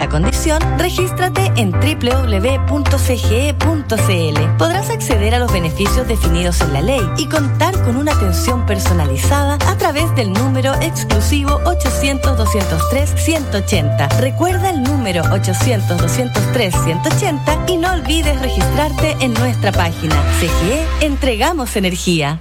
esta condición, regístrate en www.cge.cl. Podrás acceder a los beneficios definidos en la ley y contar con una atención personalizada a través del número exclusivo 800-203-180. Recuerda el número 800-203-180 y no olvides registrarte en nuestra página. CGE, entregamos energía.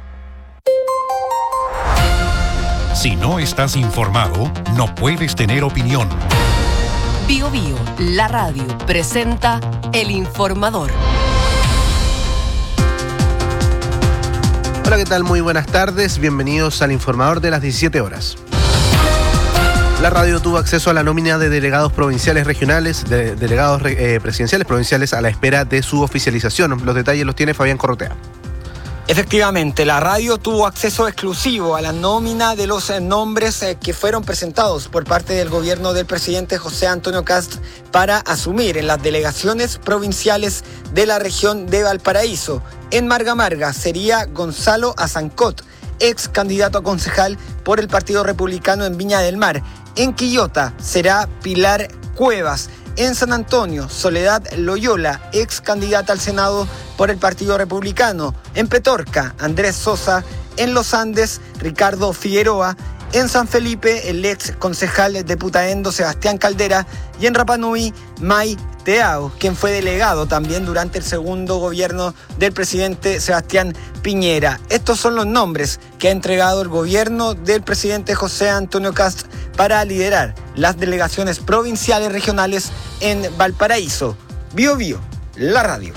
Si no estás informado, no puedes tener opinión. Bio Bio, la radio, presenta El Informador. Hola, ¿qué tal? Muy buenas tardes. Bienvenidos al Informador de las 17 horas. La radio tuvo acceso a la nómina de delegados provinciales regionales, de delegados presidenciales provinciales a la espera de su oficialización. Los detalles los tiene Fabián Corrotea. Efectivamente, la radio tuvo acceso exclusivo a la nómina de los nombres que fueron presentados por parte del gobierno del presidente José Antonio Kast para asumir en las delegaciones provinciales de la región de Valparaíso. En Marga Marga sería Gonzalo Azancot, ex candidato a concejal por el Partido Republicano en Viña del Mar. En Quillota será Pilar Cuevas. En San Antonio, Soledad Loyola, ex candidata al Senado por el Partido Republicano. En Petorca, Andrés Sosa. En Los Andes, Ricardo Figueroa. En San Felipe, el ex concejal de Putaendo, Sebastián Caldera. Y en Rapa Nui, May Teao, quien fue delegado también durante el segundo gobierno del presidente Sebastián Piñera. Estos son los nombres que ha entregado el gobierno del presidente José Antonio Kast para liderar las delegaciones provinciales regionales en Valparaíso. Bio Bio, la radio.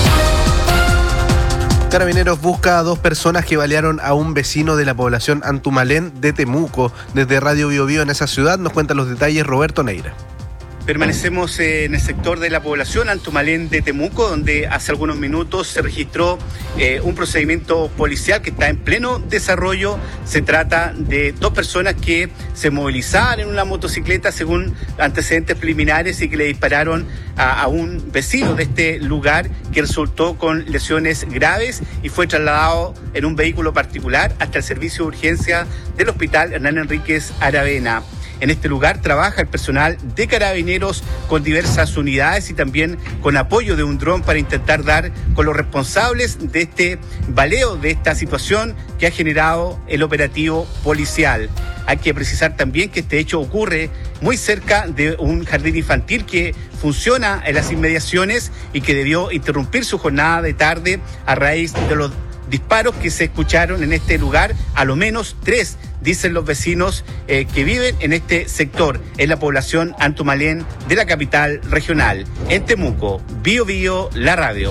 Carabineros busca a 2 personas que balearon a un vecino de la población Antumalén de Temuco. Desde Radio Bio Bio en esa ciudad nos cuentan los detalles Roberto Neira. Permanecemos en el sector de la población Antumalén de Temuco, donde hace algunos minutos se registró un procedimiento policial que está en pleno desarrollo. Se trata de 2 personas que se movilizaban en una motocicleta según antecedentes preliminares y que le dispararon a un vecino de este lugar que resultó con lesiones graves y fue trasladado en un vehículo particular hasta el servicio de urgencia del Hospital Hernán Enríquez Aravena. En este lugar trabaja el personal de Carabineros con diversas unidades y también con apoyo de un dron para intentar dar con los responsables de este baleo, de esta situación que ha generado el operativo policial. Hay que precisar también que este hecho ocurre muy cerca de un jardín infantil que funciona en las inmediaciones y que debió interrumpir su jornada de tarde a raíz de los disparos que se escucharon en este lugar. A lo menos 3, dicen los vecinos que viven en este sector, en la población Antumalén de la capital regional. En Temuco, Bio Bio, la radio.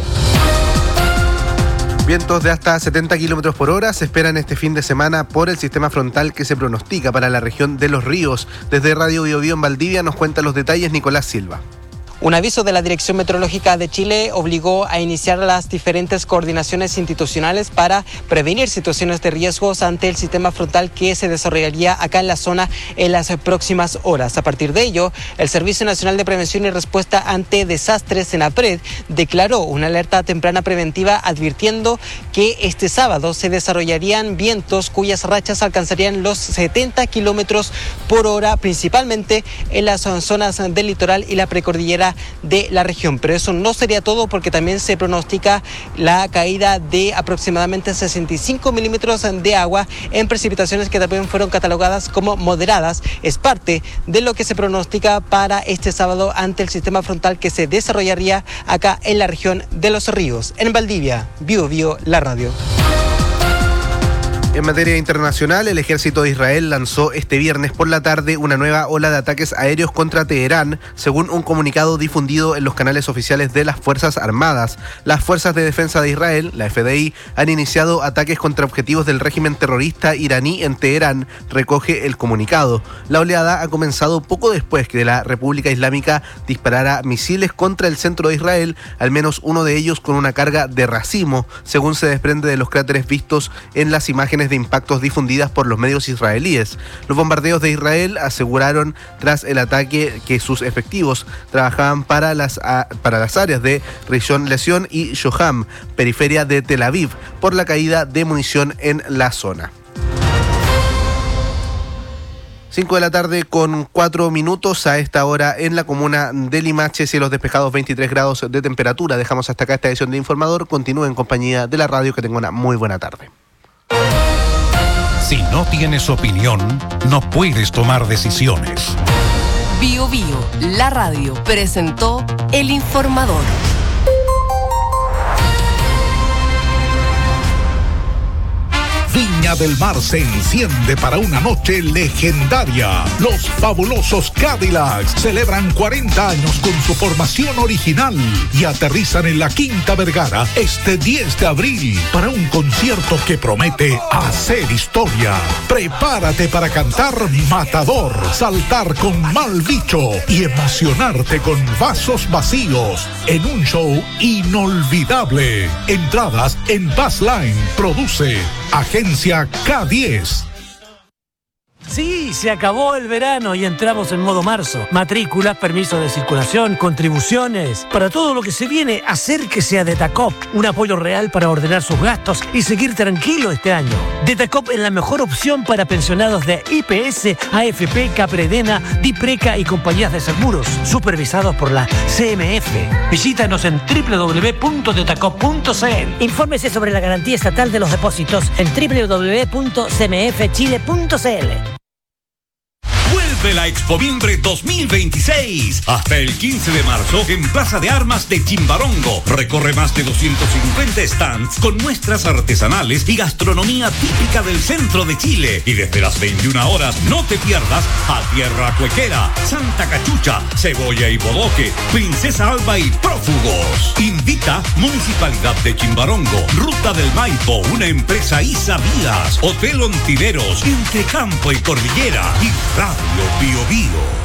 Vientos de hasta 70 kilómetros por hora se esperan este fin de semana por el sistema frontal que se pronostica para la región de Los Ríos. Desde Radio Bio Bio en Valdivia nos cuenta los detalles Nicolás Silva. Un aviso de la Dirección Meteorológica de Chile obligó a iniciar las diferentes coordinaciones institucionales para prevenir situaciones de riesgos ante el sistema frontal que se desarrollaría acá en la zona en las próximas horas. A partir de ello, el Servicio Nacional de Prevención y Respuesta ante Desastres, SENAPRED, declaró una alerta temprana preventiva advirtiendo que este sábado se desarrollarían vientos cuyas rachas alcanzarían los 70 kilómetros por hora, principalmente en las zonas del litoral y la precordillera de la región. Pero eso no sería todo, porque también se pronostica la caída de aproximadamente 65 milímetros de agua en precipitaciones que también fueron catalogadas como moderadas. Es parte de lo que se pronostica para este sábado ante el sistema frontal que se desarrollaría acá en la región de Los Ríos. En Valdivia, Bio Bio, la radio. En materia internacional, el ejército de Israel lanzó este viernes por la tarde una nueva ola de ataques aéreos contra Teherán, según un comunicado difundido en los canales oficiales de las Fuerzas Armadas. Las Fuerzas de Defensa de Israel, la FDI, han iniciado ataques contra objetivos del régimen terrorista iraní en Teherán, recoge el comunicado. La oleada ha comenzado poco después que la República Islámica disparara misiles contra el centro de Israel, al menos uno de ellos con una carga de racimo, según se desprende de los cráteres vistos en las imágenes de impactos difundidas por los medios israelíes. Los bombardeos de Israel aseguraron tras el ataque que sus efectivos trabajaban para las áreas de Rishon LeZion y Shoham, periferia de Tel Aviv, por la caída de munición en la zona. 5 de la tarde con 4 minutos a esta hora en la comuna de Limache, cielos despejados, 23 grados de temperatura. Dejamos hasta acá esta edición de Informador. Continúe en compañía de la radio, que tenga una muy buena tarde. Si no tienes opinión, no puedes tomar decisiones. Bio Bio, la radio, presentó El Informador. Viña del Mar se enciende para una noche legendaria. Los fabulosos Cadillacs celebran 40 años con su formación original y aterrizan en la Quinta Vergara este 10 de abril para un concierto que promete hacer historia. Prepárate para cantar Matador, saltar con Mal Bicho y emocionarte con Vasos Vacíos en un show inolvidable. Entradas en Bassline. Produce Agencia K10. Sí, se acabó el verano y entramos en modo marzo. Matrículas, permisos de circulación, contribuciones. Para todo lo que se viene, acérquese a Detacop. Un apoyo real para ordenar sus gastos y seguir tranquilo este año. Detacop es la mejor opción para pensionados de IPS, AFP, Capredena, Dipreca y compañías de seguros, supervisados por la CMF. Visítanos en www.detacop.cl. Infórmese sobre la garantía estatal de los depósitos en www.cmfchile.cl. Vuelve la Expomimbre 2026 hasta el 15 de marzo en Plaza de Armas de Chimbarongo. Recorre más de 250 stands con muestras artesanales y gastronomía típica del centro de Chile. Y desde las 21 horas no te pierdas a Tierra Cuequera, Santa Cachucha, Cebolla y Bodoque, Princesa Alba y Prófugos. Invita Municipalidad de Chimbarongo, Ruta del Maipo, una empresa ISA Vías, Hotel Ontiveros, entre Campo y Cordillera y Radio Bio Bio.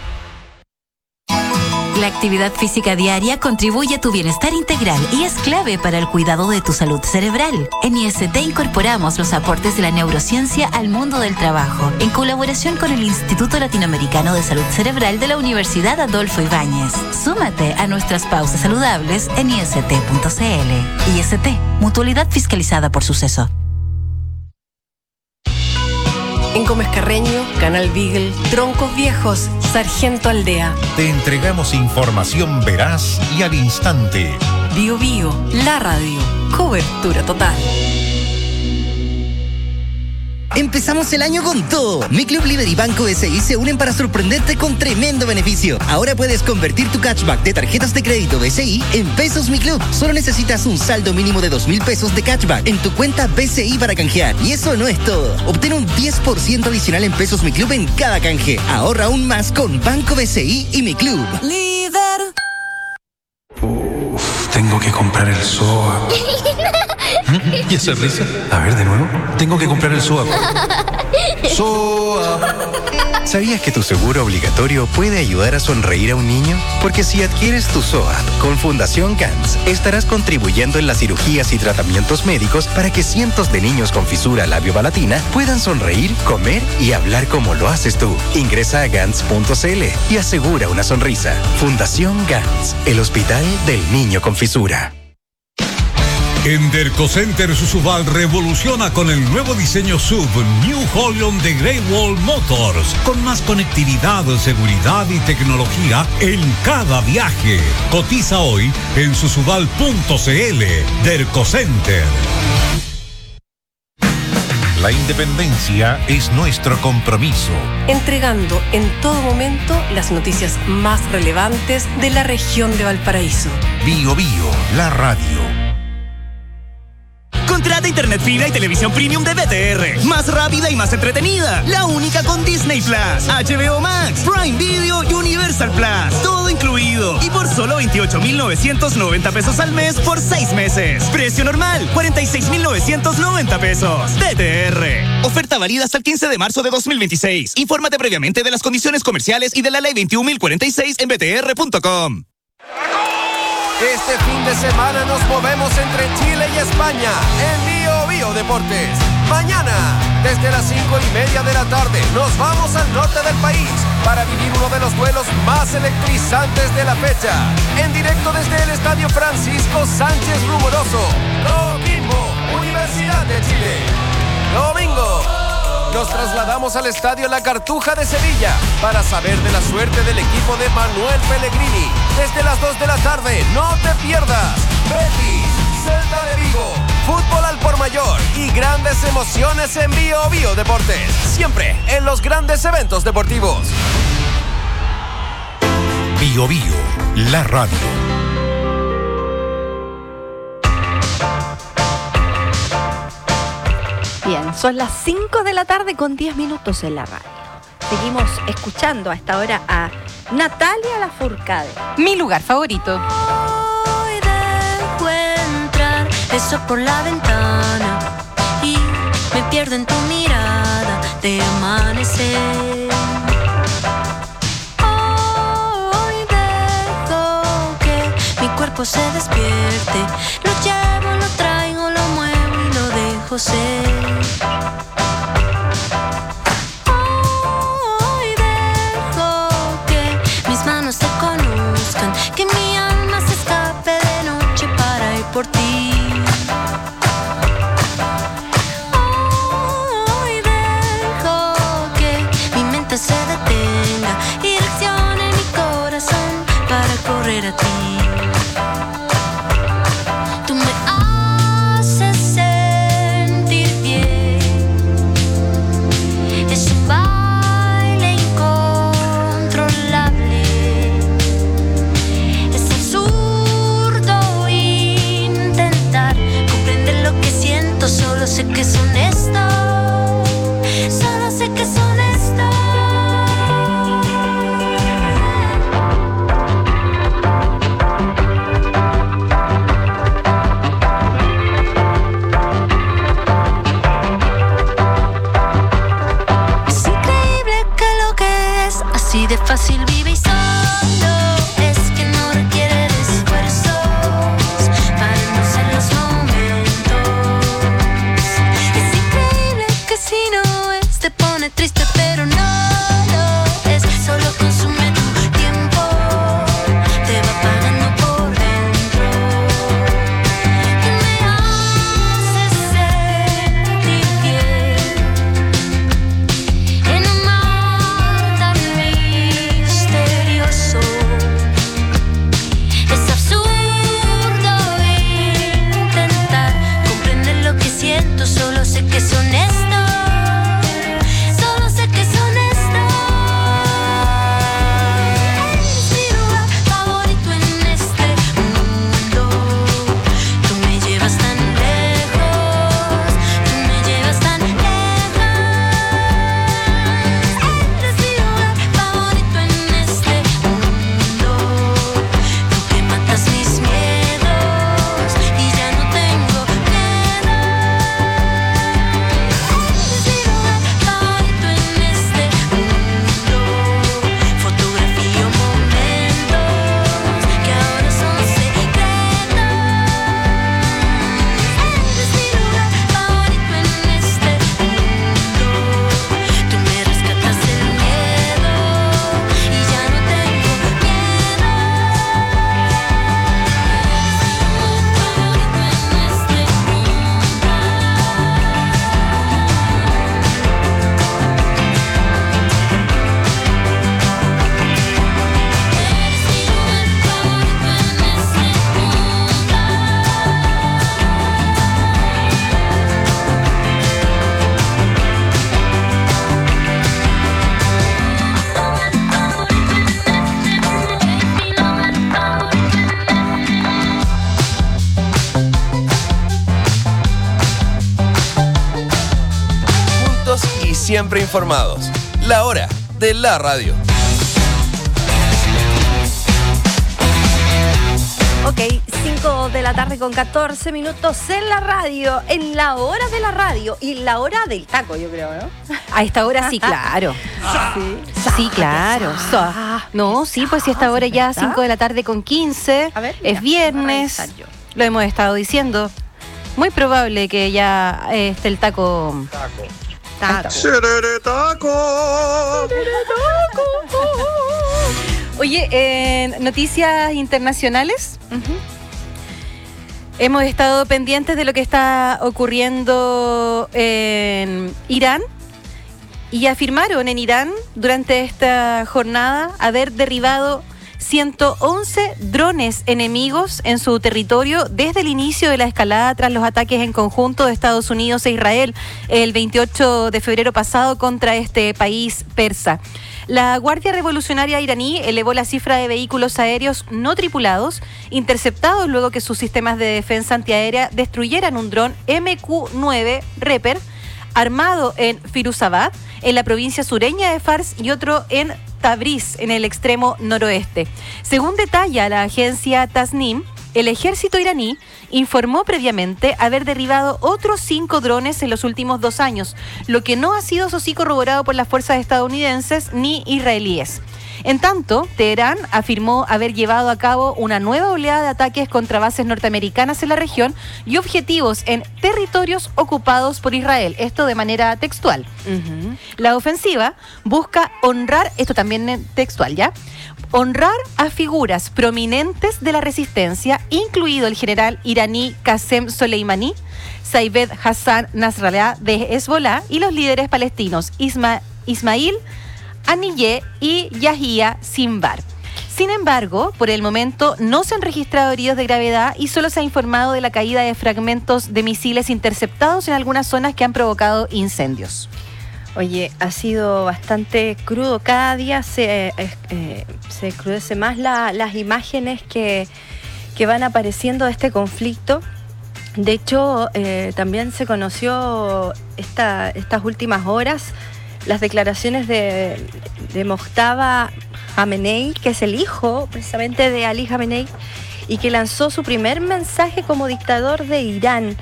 La actividad física diaria contribuye a tu bienestar integral y es clave para el cuidado de tu salud cerebral. En IST incorporamos los aportes de la neurociencia al mundo del trabajo, en colaboración con el Instituto Latinoamericano de Salud Cerebral de la Universidad Adolfo Ibáñez. Súmate a nuestras pausas saludables en ist.cl. IST, mutualidad fiscalizada por Suceso. En Gómez Carreño, Canal Beagle, Troncos Viejos, Sargento Aldea. Te entregamos información veraz y al instante. Bio Bio, la radio. Cobertura total. Empezamos el año con todo. Mi Club Líder y Banco BCI se unen para sorprenderte con tremendo beneficio. Ahora puedes convertir tu cashback de tarjetas de crédito BCI en pesos Mi Club. Solo necesitas un saldo mínimo de 2.000 pesos de cashback en tu cuenta BCI para canjear. Y eso no es todo. Obtén un 10% adicional en pesos Mi Club en cada canje. Ahorra aún más con Banco BCI y Mi Club. Líder. Tengo que comprar el SOA. ¿Y esa risa? A ver, de nuevo. Tengo que comprar el SOA. ¡SOA! ¿Sabías que tu seguro obligatorio puede ayudar a sonreír a un niño? Porque si adquieres tu SOA con Fundación GANS, estarás contribuyendo en las cirugías y tratamientos médicos para que cientos de niños con fisura labiopalatina puedan sonreír, comer y hablar como lo haces tú. Ingresa a GANS.cl y asegura una sonrisa. Fundación GANS, el hospital del niño con fisura. En Dercocenter Susubal revoluciona con el nuevo diseño SUV New Holland de Great Wall Motors, con más conectividad, seguridad y tecnología en cada viaje. Cotiza hoy en susubal.cl. Dercocenter. La independencia es nuestro compromiso. Entregando en todo momento las noticias más relevantes de la región de Valparaíso. Bio Bio, la radio. Contrata internet fibra y televisión premium de BTR. Más rápida y más entretenida. La única con Disney Plus, HBO Max, Prime Video y Universal Plus. Todo incluido. Y por solo 28.990 pesos al mes por 6 meses. Precio normal, 46.990 pesos. BTR. Oferta válida hasta el 15 de marzo de 2026. Infórmate previamente de las condiciones comerciales y de la ley 21.046 en btr.com. Este fin de semana nos movemos entre Chile y España en Bio Bio Deportes. Mañana, desde las 5:30 de la tarde, nos vamos al norte del país para vivir uno de los duelos más electrizantes de la fecha. En directo desde el Estadio Francisco Sánchez Rumoroso. Lo mismo, Universidad de Chile. Domingo, Nos trasladamos al Estadio La Cartuja de Sevilla para saber de la suerte del equipo de Manuel Pellegrini. Desde las 2 de la tarde, no te pierdas. Betis, Celta de Vigo, fútbol al por mayor y grandes emociones en Bio Bio Deportes. Siempre en los grandes eventos deportivos. Bio Bio, la radio. Bien, son las 5 de la tarde con 10 minutos en la radio. Seguimos escuchando a esta hora a Natalia Lafourcade. Mi lugar favorito. Hoy dejo entrar eso por la ventana y me pierdo en tu mirada de amanecer. Hoy dejo que mi cuerpo se despierte. Lo llevo, lo traigo, lo muevo y lo dejo ser. Se conozcan, que mi alma se escape de noche para ir por ti. Hoy dejo que mi mente se detenga y direccione mi corazón para correr a ti. Tú me haces sentir bien. Es un baile incontrolable. Solo sé que es honesto, solo sé que es honesto. Es increíble que lo que es así de fácil vive y solo es que no requiere de esfuerzos para no ser los te pone triste, pero no lo es. Solo consume tu tiempo, te va apagando por dentro. Y me haces sentir bien en un mar tan misterioso. Es absurdo intentar comprender lo que siento, solo sé que es honesto. Siempre informados. La hora de la radio. Ok, 5 de la tarde con 14 minutos en la radio, en la hora de la radio y la hora del taco, yo creo, ¿no? A esta hora sí, claro. Sí, claro. No, sí, pues si a esta hora ya 5 de la tarde con 15, es viernes, lo hemos estado diciendo. Muy probable que ya esté el taco. ¡Serere taco! Oye, noticias internacionales. Hemos estado pendientes de lo que está ocurriendo en Irán y afirmaron en Irán durante esta jornada haber derribado 111 drones enemigos en su territorio desde el inicio de la escalada tras los ataques en conjunto de Estados Unidos e Israel el 28 de febrero pasado contra este país persa. La Guardia Revolucionaria iraní elevó la cifra de vehículos aéreos no tripulados interceptados luego que sus sistemas de defensa antiaérea destruyeran un dron MQ-9 Reaper armado en Firuzabad, en la provincia sureña de Fars, y otro en Tabriz, en el extremo noroeste. Según detalla la agencia Tasnim, el ejército iraní informó previamente haber derribado otros 5 drones en los últimos 2 años, lo que no ha sido, eso sí, corroborado por las fuerzas estadounidenses ni israelíes. En tanto, Teherán afirmó haber llevado a cabo una nueva oleada de ataques contra bases norteamericanas en la región y objetivos en territorios ocupados por Israel. Esto de manera textual. La ofensiva busca honrar, esto también es textual, ¿ya? Honrar a figuras prominentes de la resistencia, incluido el general iraní Qasem Soleimani, Saibed Hassan Nasrallah de Hezbollah y los líderes palestinos Ismail Haniyeh y Yahya Sinwar. Sin embargo, por el momento no se han registrado heridos de gravedad y solo se ha informado de la caída de fragmentos de misiles interceptados en algunas zonas que han provocado incendios. Oye, ha sido bastante crudo. Cada día se crudece más las imágenes que van apareciendo de este conflicto. De hecho, también se conoció estas últimas horas las declaraciones de Mojtaba Khamenei, que es el hijo precisamente de Ali Khamenei, y que lanzó su primer mensaje como dictador de Irán.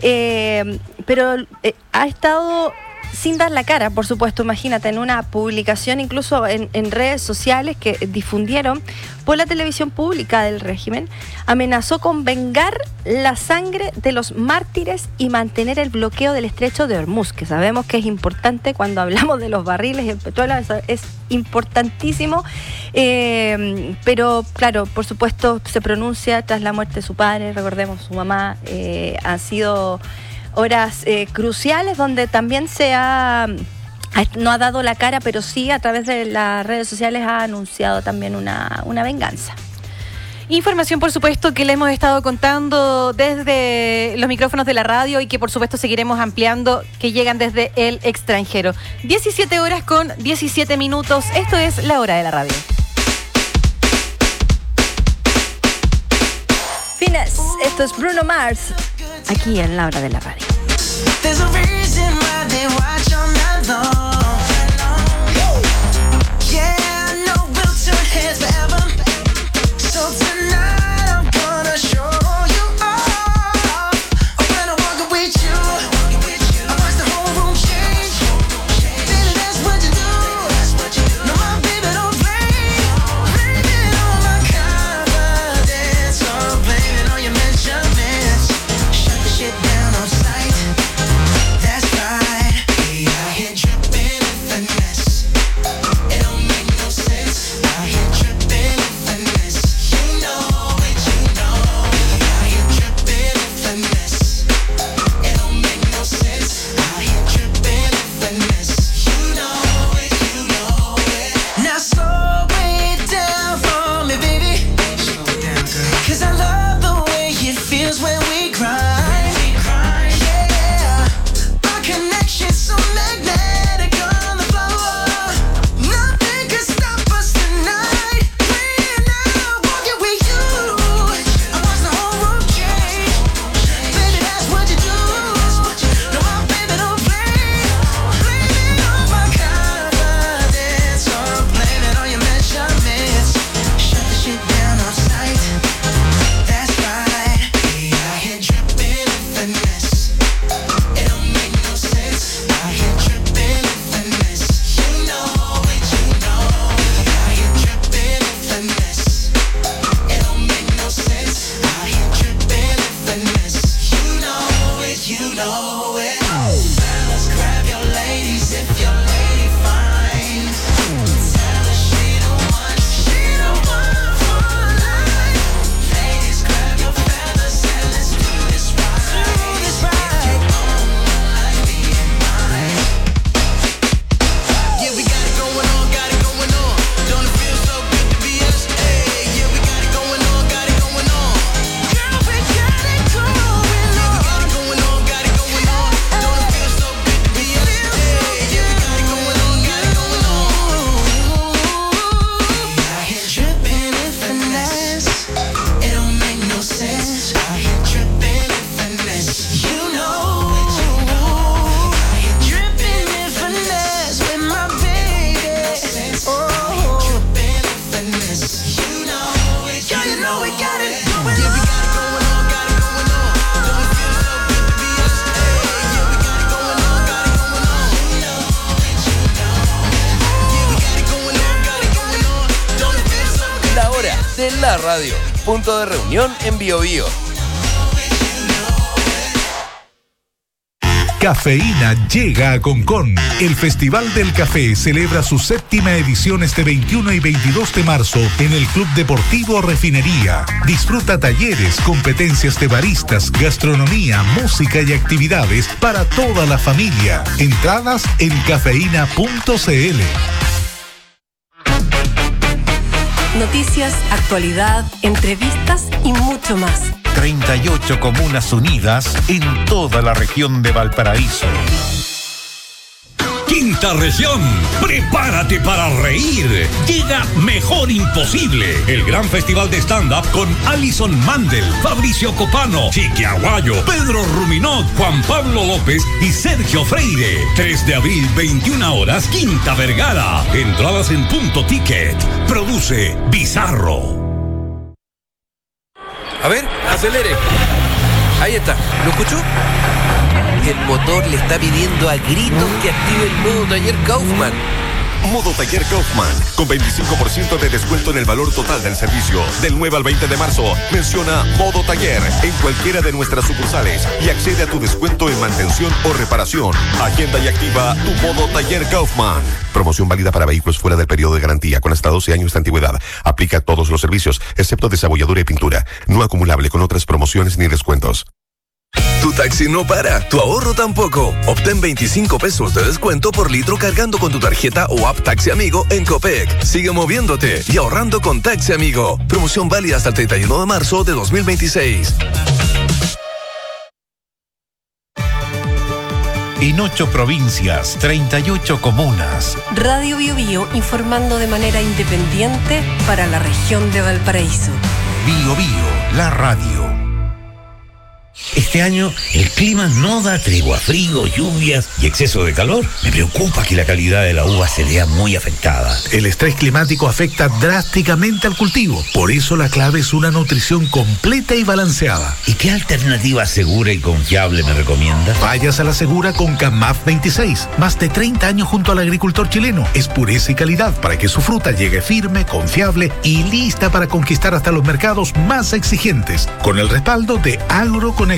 Pero ha estado sin dar la cara, por supuesto, imagínate, en una publicación, incluso en redes sociales que difundieron por la televisión pública del régimen, amenazó con vengar la sangre de los mártires y mantener el bloqueo del estrecho de Hormuz, que sabemos que es importante cuando hablamos de los barriles y el petróleo, es importantísimo, pero claro, por supuesto, se pronuncia tras la muerte de su padre, recordemos, su mamá, han sido horas cruciales donde también no ha dado la cara, pero sí a través de las redes sociales ha anunciado también una venganza. Información, por supuesto, que le hemos estado contando desde los micrófonos de la radio y que, por supuesto, seguiremos ampliando, que llegan desde el extranjero. 17 horas con 17 minutos. Esto es La Hora de la Radio. Fines, esto es Bruno Mars, aquí en La Hora de la Radio. Shit down on sight. That's right. Yeah, I hit tripping. de la radio. Punto de reunión en Biobío. Cafeína llega a Concón. El Festival del Café celebra su 7ª edición este 21 y 22 de marzo en el Club Deportivo Refinería. Disfruta talleres, competencias de baristas, gastronomía, música y actividades para toda la familia. Entradas en cafeína.cl. Noticias, actualidad, entrevistas y mucho más. 38 comunas unidas en toda la región de Valparaíso. Quinta región, prepárate para reír. Llega Mejor Imposible, el gran festival de stand-up con Alison Mandel, Fabricio Copano, Chiqui Aguayo, Pedro Ruminot, Juan Pablo López y Sergio Freire. 3 de abril, 21 horas, Quinta Vergara. Entradas en Punto Ticket. Produce Bizarro. A ver, acelere. Ahí está, ¿lo escuchó? El motor le está pidiendo a gritos que active el modo taller Kaufman. Modo taller Kaufman, con 25% de descuento en el valor total del servicio. Del 9 al 20 de marzo, menciona Modo Taller en cualquiera de nuestras sucursales y accede a tu descuento en mantención o reparación. Agenda y activa tu Modo Taller Kaufman. Promoción válida para vehículos fuera del periodo de garantía con hasta 12 años de antigüedad. Aplica a todos los servicios, excepto desabolladura y pintura. No acumulable con otras promociones ni descuentos. Tu taxi no para, tu ahorro tampoco. Obtén 25 pesos de descuento por litro cargando con tu tarjeta o app Taxi Amigo en Copec. Sigue moviéndote y ahorrando con Taxi Amigo. Promoción válida hasta el 31 de marzo de 2026. En 8 provincias, 38 comunas. Radio Biobío informando de manera independiente para la región de Valparaíso. Biobío, la radio. Este año el clima no da tregua, frío, lluvias y exceso de calor. Me preocupa que la calidad de la uva se vea muy afectada. El estrés climático afecta drásticamente al cultivo. Por eso la clave es una nutrición completa y balanceada. ¿Y qué alternativa segura y confiable me recomienda? Vayas a la segura con CAMAF 26. Más de 30 años junto al agricultor chileno. Es pureza y calidad para que su fruta llegue firme, confiable y lista para conquistar hasta los mercados más exigentes. Con el respaldo de AgroConnection.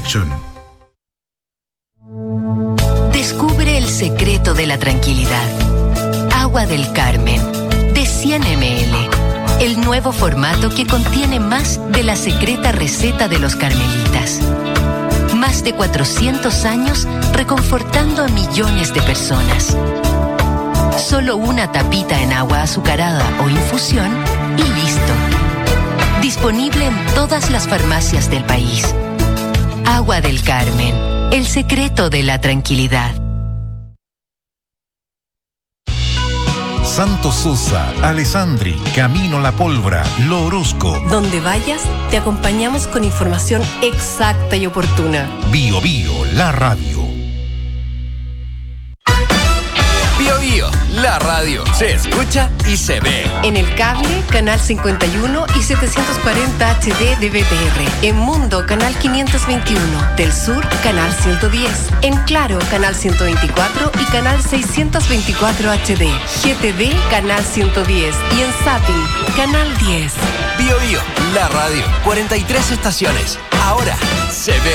Descubre el secreto de la tranquilidad. Agua del Carmen, de 100 ml. El nuevo formato que contiene más de la secreta receta de los carmelitas. Más de 400 años reconfortando a millones de personas. Solo una tapita en agua azucarada o infusión y listo. Disponible en todas las farmacias del país. Agua del Carmen, el secreto de la tranquilidad. Santo Sosa, Alessandri, Camino La Pólvora, Lo Orozco. Donde vayas, te acompañamos con información exacta y oportuna. Biobío, la radio. Biobío, la radio. Se escucha y se ve. En el cable, canal 51 y 740 HD de BTR. En Mundo, canal 521. Del Sur, canal 110. En Claro, canal 124 y canal 624 HD. GTV, canal 110. Y en Zapping, canal 10. Biobío, la radio. 43 estaciones. Ahora se ve.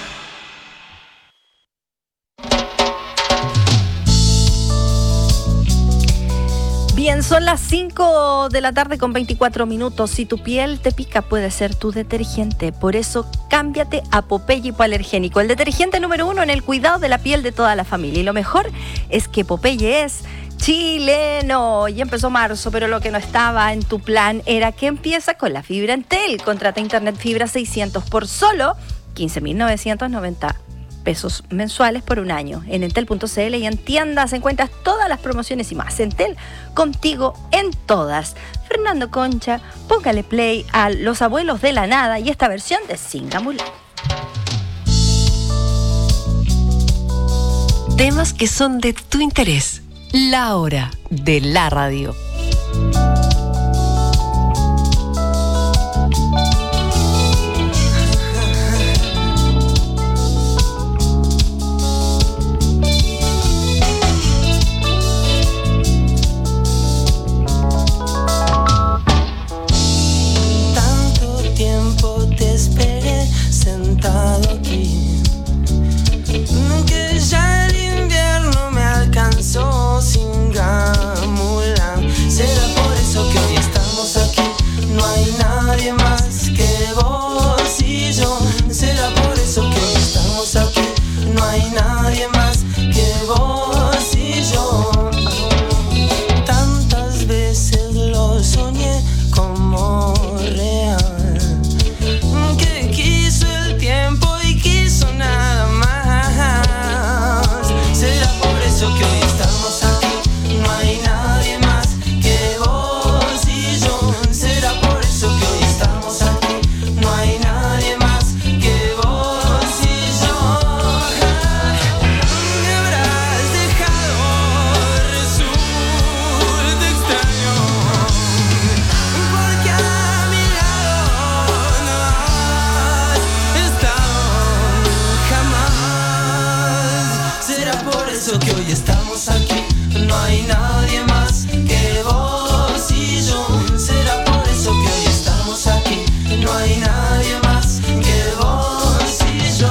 Bien, son las 5 de la tarde con 24 minutos. Si tu piel te pica, puede ser tu detergente. Por eso, cámbiate a Popeye Hipoalergénico, el detergente número 1 en el cuidado de la piel de toda la familia. Y lo mejor es que Popeye es chileno. Ya empezó marzo, pero lo que no estaba en tu plan era que empieza con la fibra Entel. Contrata internet fibra 600 por solo 15.990 pesos mensuales por un año. En entel.cl y en tiendas encuentras todas las promociones y más. Entel, contigo en todas. Fernando Concha, póngale play a Los Abuelos de la Nada y esta versión de Singamulán. Temas que son de tu interés. La hora de la radio. sentado aquí, que ya el invierno me alcanzó sin Gamulan. Será por eso que hoy estamos aquí, no hay nadie más que vos y yo. Será por eso que hoy estamos aquí, no hay nadie más que vos y yo. Tantas veces lo soñé como real, que quiso el tiempo y quiso nada más. Será por eso que hoy estamos aquí, no hay nadie más que vos y yo. Será por eso que hoy estamos aquí, no hay nadie más que vos y yo. Me habrás dejado, resulta extraño, porque a mi lado no has estado jamás. Será por eso que hoy estamos aquí, no hay nadie más que vos y yo. Será por eso que hoy estamos aquí, no hay nadie más que vos y yo.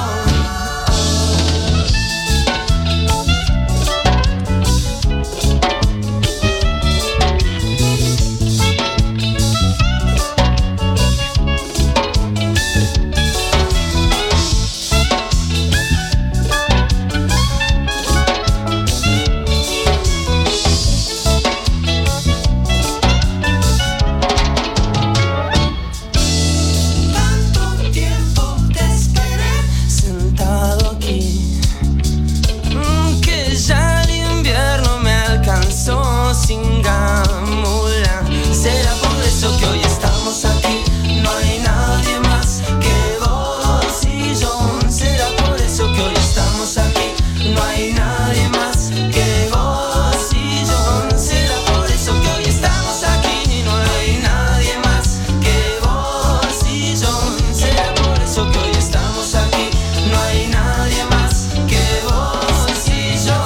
Tanto tiempo te esperé sentado aquí, que ya el invierno me alcanzó sin Gamulan. Será por eso que hoy estamos aquí, no hay nadie más que vos y yo. Será por eso que hoy estamos aquí, no hay nadie más que vos y yo. Será por eso que hoy estamos aquí, no hay nadie más que vos y yo. Será por eso que hoy estamos aquí, no hay nadie más que vos y yo.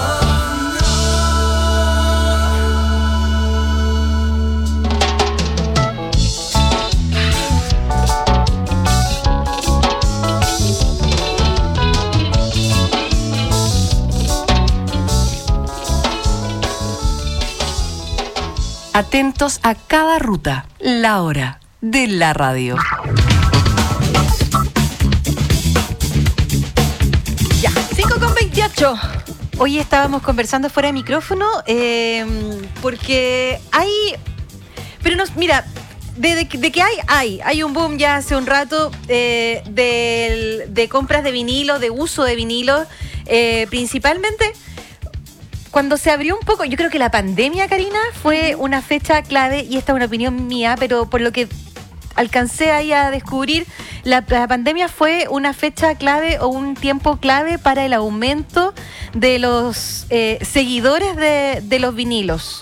Atentos a cada ruta, la hora de la radio. Ya, 5:28. Hoy estábamos conversando fuera de micrófono porque hay... Pero nos, mira, de que hay un boom ya hace un rato de compras de vinilo, de uso de vinilo, principalmente cuando se abrió un poco. Yo creo que la pandemia, Karina, fue una fecha clave, y esta es una opinión mía, pero por lo que alcancé ahí a descubrir, la pandemia fue una fecha clave o un tiempo clave para el aumento de los seguidores de los vinilos.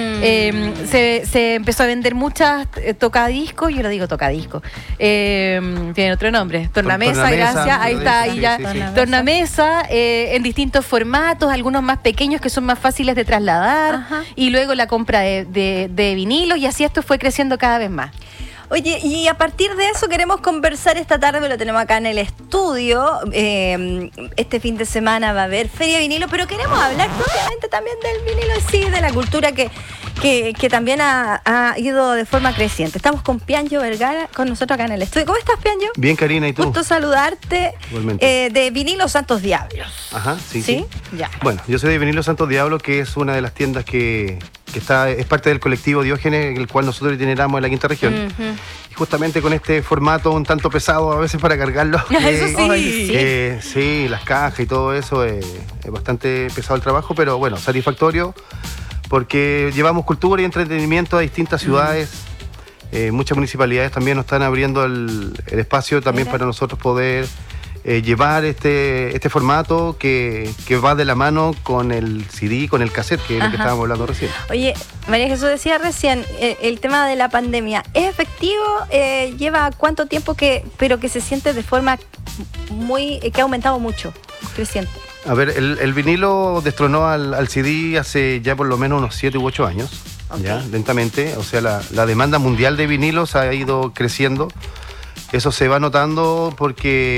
Se empezó a vender muchas tocadiscos, yo lo digo tocadiscos, tiene otro nombre, tornamesa, gracias, ahí está, ahí ya, tornamesa, en distintos formatos, algunos más pequeños que son más fáciles de trasladar. Ajá. Y luego la compra de vinilos, y así esto fue creciendo cada vez más. Oye, y a partir de eso queremos conversar esta tarde, lo tenemos acá en el estudio. Este fin de semana va a haber Feria de Vinilo, pero queremos hablar propiamente también del vinilo en sí, de la cultura que también ha ido de forma creciente. Estamos con Pianjo Vergara, con nosotros acá en el estudio. ¿Cómo estás, Pianjo? Bien, Karina, ¿y tú? Gusto saludarte. Igualmente. De Vinilo Santos Diablos. Ajá, sí. Ya. Bueno, yo soy de Vinilo Santos Diablos, que es una de las tiendas que es parte del colectivo Diógenes, el cual nosotros generamos en la quinta región. Uh-huh. Y justamente con este formato un tanto pesado a veces para cargarlo. Eso sí. Sí, las cajas y todo eso, es bastante pesado el trabajo, pero bueno, satisfactorio, porque llevamos cultura y entretenimiento a distintas ciudades. Muchas municipalidades también nos están abriendo el espacio también para nosotros poder llevar este formato que va de la mano con el CD, con el cassette, que es lo que estábamos hablando recién. Oye, María Jesús decía recién, el tema de la pandemia, ¿es efectivo? ¿Lleva cuánto tiempo pero que se siente de forma que ha aumentado mucho, creciente? A ver, el vinilo destronó al CD hace ya por lo menos unos 7 u 8 años, okay. Ya, lentamente. O sea, la demanda mundial de vinilos ha ido creciendo. Eso se va notando porque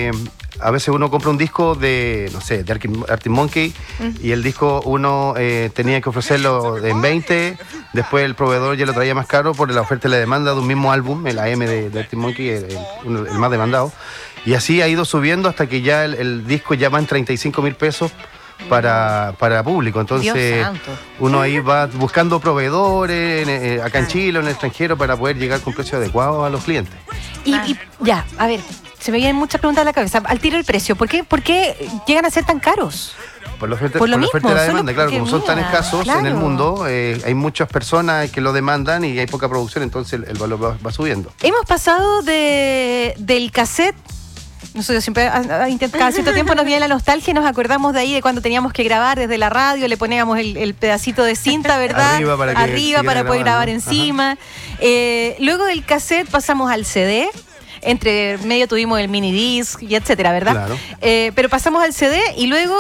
a veces uno compra un disco de, no sé, de Arctic Monkey, y el disco uno tenía que ofrecerlo en 20, después el proveedor ya lo traía más caro por la oferta y la demanda de un mismo álbum, el AM de Arctic Monkey, el más demandado. Y así ha ido subiendo hasta que ya el disco ya va en 35.000 pesos para público. Entonces uno ahí va buscando proveedores acá en Chile o en el extranjero para poder llegar con precios adecuados a los clientes. Y ya, a ver, se me vienen muchas preguntas a la cabeza. Al tiro el precio, ¿por qué llegan a ser tan caros? Por la oferta y la demanda, claro, como son tan escasos en el mundo, hay muchas personas que lo demandan y hay poca producción, entonces el valor va subiendo. Hemos pasado del cassette. Nosotros siempre, cada cierto tiempo nos viene la nostalgia y nos acordamos de ahí, de cuando teníamos que grabar desde la radio, le poníamos el pedacito de cinta, ¿verdad? Arriba para poder grabar encima. Luego del cassette pasamos al CD. Entre medio tuvimos el mini disc y etcétera, ¿verdad? Claro. Pero pasamos al CD y luego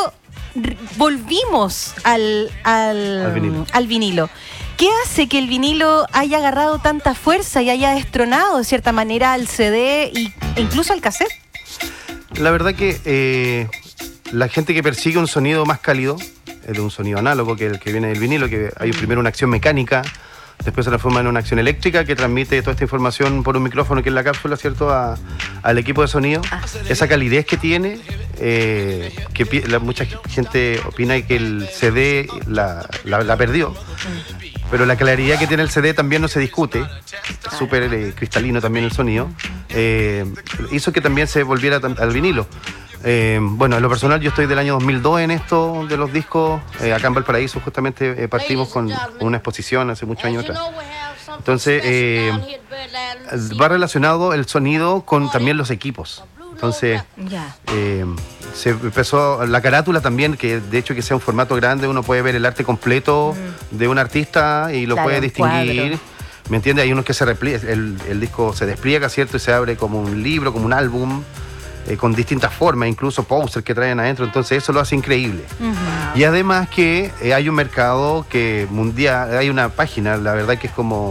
volvimos al vinilo. ¿Qué hace que el vinilo haya agarrado tanta fuerza y haya destronado de cierta manera al CD e incluso al cassette? La verdad que la gente que persigue un sonido más cálido, de un sonido análogo que el que viene del vinilo, que hay primero una acción mecánica, después se transforma en una acción eléctrica que transmite toda esta información por un micrófono que es la cápsula, ¿cierto?, al equipo de sonido. Esa calidez que tiene, mucha gente opina que el CD la perdió. Pero la claridad que tiene el CD también no se discute, súper cristalino también el sonido, hizo que también se volviera al vinilo. Bueno, en lo personal yo estoy del año 2002 en esto de los discos, acá en Valparaíso justamente partimos con una exposición hace muchos años atrás. Entonces va relacionado el sonido con también los equipos. Entonces se empezó la carátula también, que de hecho que sea un formato grande, uno puede ver el arte completo de un artista y lo puede distinguir. ¿Me entiendes? Hay unos que se repliega, el disco se despliega, ¿cierto? Y se abre como un libro, como un álbum, con distintas formas, incluso posters que traen adentro. Entonces eso lo hace increíble. Y además que hay un mercado que mundial, hay una página, la verdad que es como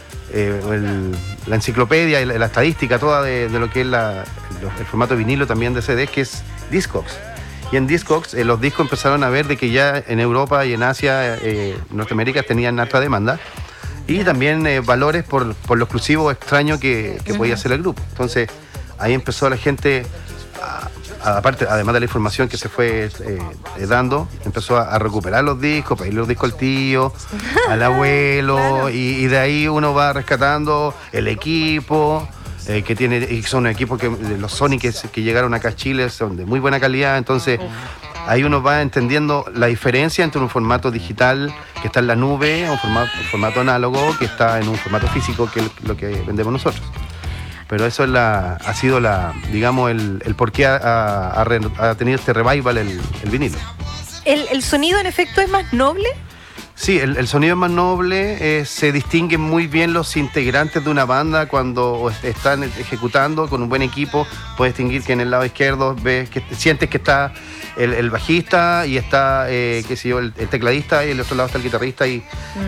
la enciclopedia y la estadística toda de lo que es el formato vinilo también de CD, que es Discogs. Y en Discogs los discos empezaron a ver de que ya en Europa y en Asia, Norteamérica, tenían alta demanda y también valores por lo exclusivo extraño que podía hacer el grupo. Entonces ahí empezó la gente, además de la información que se fue dando, empezó a recuperar los discos, pedirle los discos al tío, al abuelo, y de ahí uno va rescatando el equipo, que tiene, y son equipos que los Sony que llegaron acá a Chile son de muy buena calidad. Entonces ahí uno va entendiendo la diferencia entre un formato digital que está en la nube, un formato análogo que está en un formato físico, que es lo que vendemos nosotros. Pero eso es ha sido digamos, el por qué ha tenido este revival el vinilo. ¿El sonido en efecto es más noble? Sí, el sonido es más noble, se distinguen muy bien los integrantes de una banda cuando están ejecutando con un buen equipo. Puedes distinguir que en el lado izquierdo sientes que está el bajista y está el tecladista, y en el otro lado está el guitarrista, es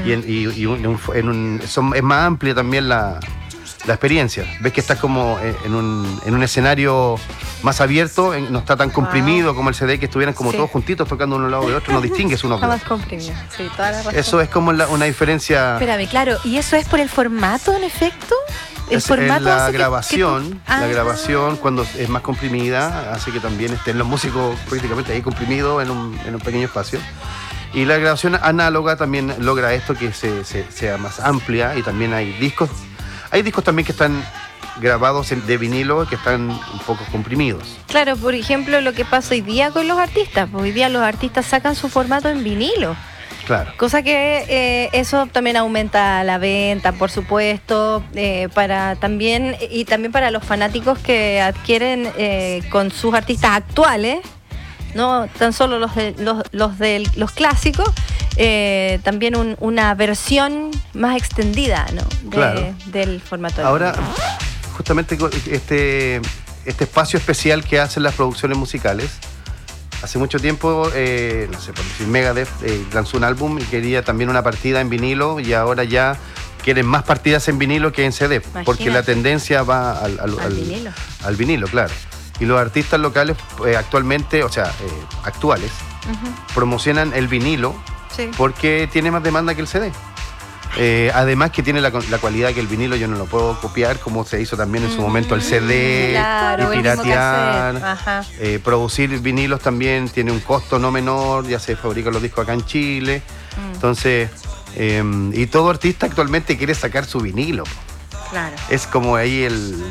más amplia también la experiencia. Ves que estás como en un escenario más abierto, no está tan comprimido como el CD, que estuvieran como todos juntitos tocando uno al lado de otro, no distingues uno. Está más comprimido, sí, toda la razón. Eso es como una diferencia. Espérame, claro, ¿y eso es por el formato en efecto? La grabación, cuando es más comprimida, hace que también estén los músicos prácticamente ahí comprimidos en un pequeño espacio. Y la grabación análoga también logra esto, que sea más amplia, y también hay discos. Hay discos también que están grabados de vinilo que están un poco comprimidos. Claro, por ejemplo, lo que pasa hoy día con los artistas. Hoy día los artistas sacan su formato en vinilo. Claro. Cosa que eso también aumenta la venta, por supuesto, también para los fanáticos que adquieren con sus artistas actuales, no tan solo los clásicos, también una versión más extendida, ¿no? Claro. Del formato. Ahora, justamente este espacio especial que hacen las producciones musicales, hace mucho tiempo, no sé, por decir, Megadeth lanzó un álbum y quería también una partida en vinilo, y ahora ya quieren más partidas en vinilo que en CD. Imagínate. Porque la tendencia va al vinilo, claro. Y los artistas locales actualmente, actuales, promocionan el vinilo porque tiene más demanda que el CD. Además que tiene la cualidad que el vinilo yo no lo puedo copiar, como se hizo también en su momento el CD, y piratear. Producir vinilos también tiene un costo no menor, ya se fabrican los discos acá en Chile. Entonces, y todo artista actualmente quiere sacar su vinilo. Claro. Es como ahí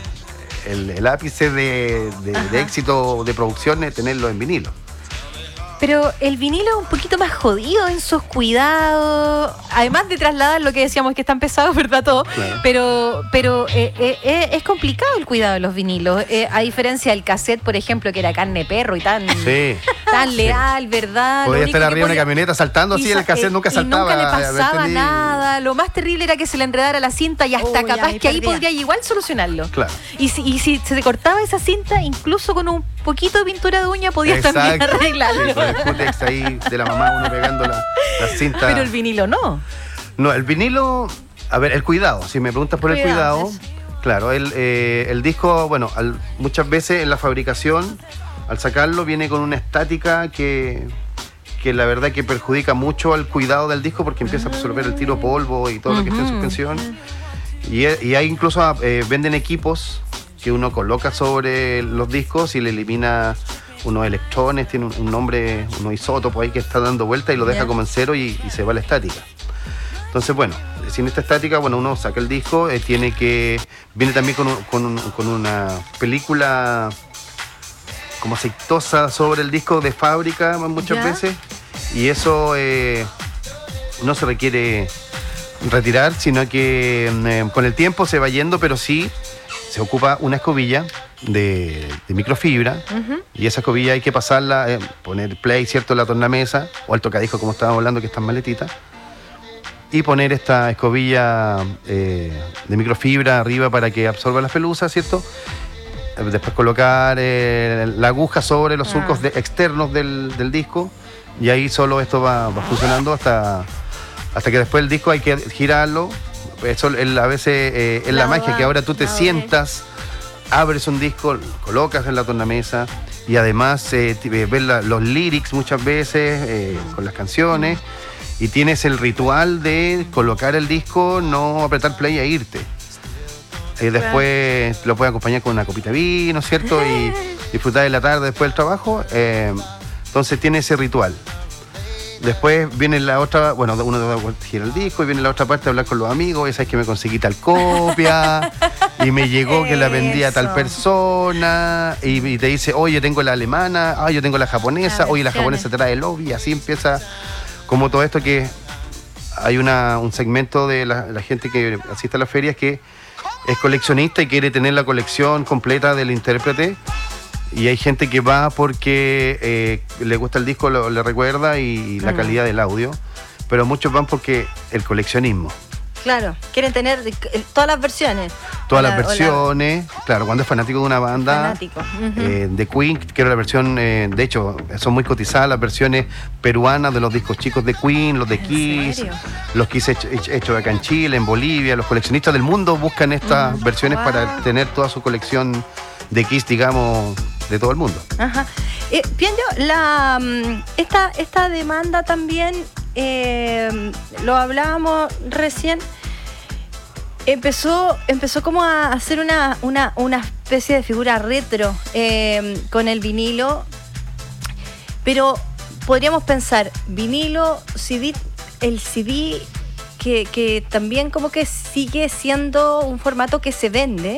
el ápice de éxito de producción es tenerlo en vinilo. Pero el vinilo es un poquito más jodido en sus cuidados, además de trasladar lo que decíamos que están pesados, ¿verdad? Todo. Claro. Pero es complicado el cuidado de los vinilos, a diferencia del cassette, por ejemplo, que era carne de perro y tan leal, ¿verdad? Podía estar arriba de una camioneta saltando así, el cassette nunca saltaba. Y nunca le pasaba nada. Lo más terrible era que se le enredara la cinta y hasta capaz que ahí podría igual solucionarlo. Claro. Y si se cortaba esa cinta, incluso con un poquito de pintura de uña podías también arreglarlo. Sí, con el cútex ahí de la mamá uno pegando la cinta. Pero el vinilo no. No, el vinilo, a ver, el cuidado. Si me preguntas por el cuidado, claro, el disco, bueno, muchas veces en la fabricación, al sacarlo, viene con una estática que la verdad que perjudica mucho al cuidado del disco porque empieza a absorber el tiro polvo y todo lo que está en suspensión. Y hay incluso venden equipos que uno coloca sobre los discos y le elimina unos electrones, tiene un nombre, unos isótopos ahí que está dando vuelta y lo deja como en cero y se va la estática. Entonces, bueno, sin esta estática, bueno, uno saca el disco, viene también con una película como aceitosa sobre el disco de fábrica muchas veces, y eso no se requiere retirar, sino que con el tiempo se va yendo, pero sí se ocupa una escobilla de microfibra, y esa escobilla hay que pasarla, poner play, ¿cierto?, en la tornamesa, o al tocadisco, como estábamos hablando, que están maletitas, y poner esta escobilla de microfibra arriba para que absorba las pelusas, ¿cierto? Después colocar la aguja sobre los surcos externos del disco, y ahí solo esto va funcionando hasta que después el disco hay que girarlo. Eso a veces es la magia, que ahora tú te sientas, abres un disco, colocas en la tornamesa y además ves los lyrics muchas veces con las canciones, y tienes el ritual de colocar el disco, no apretar play e irte. Después lo puedes acompañar con una copita de vino, ¿cierto? Y disfrutar de la tarde después del trabajo. Entonces tiene ese ritual. Después viene la otra, bueno, uno gira el disco y viene la otra parte de hablar con los amigos. Esa es que me conseguí tal copia y me llegó que la vendía tal persona, y te dice, oye, tengo la alemana, yo tengo la japonesa, oye, la japonesa trae el lobby, y así empieza como todo esto, que hay un segmento de la gente que asiste a las ferias que es coleccionista y quiere tener la colección completa del intérprete. Y hay gente que va porque le gusta el disco, le recuerda y la calidad del audio. Pero muchos van porque el coleccionismo. Claro, quieren tener todas las versiones. Todas las versiones, claro, cuando es fanático de una banda. Fanático. De Queen, quiero la versión, de hecho, son muy cotizadas las versiones peruanas de los discos chicos de Queen, los de Kiss, los Kiss hechos acá en Chile, en Bolivia. Los coleccionistas del mundo buscan estas versiones para tener toda su colección de Kiss, digamos, de todo el mundo. Ajá. Pianjo, esta demanda también, lo hablábamos recién, empezó como a hacer una especie de figura retro con el vinilo, pero podríamos pensar, vinilo, CD, el CD que también como que sigue siendo un formato que se vende,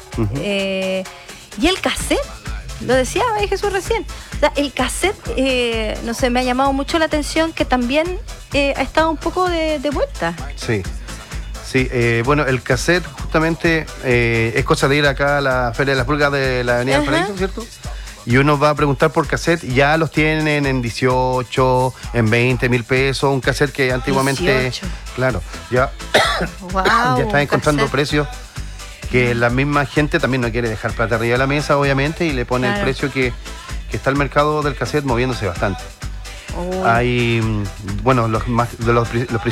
y el cassette, lo decía Jesús recién. O sea, el cassette, no sé, me ha llamado mucho la atención que también ha estado un poco de vuelta. Sí, bueno, el cassette justamente es cosa de ir acá a la Feria de las Pulgas de la Avenida del Paraíso, ¿cierto? Y uno va a preguntar por cassette, ya los tienen en 18, en 20 mil pesos, un cassette que antiguamente, 18. Claro, ya está encontrando precios que la misma gente también no quiere dejar plata arriba de la mesa, obviamente, y le pone el precio que está el mercado del cassette moviéndose bastante. Hay, bueno, los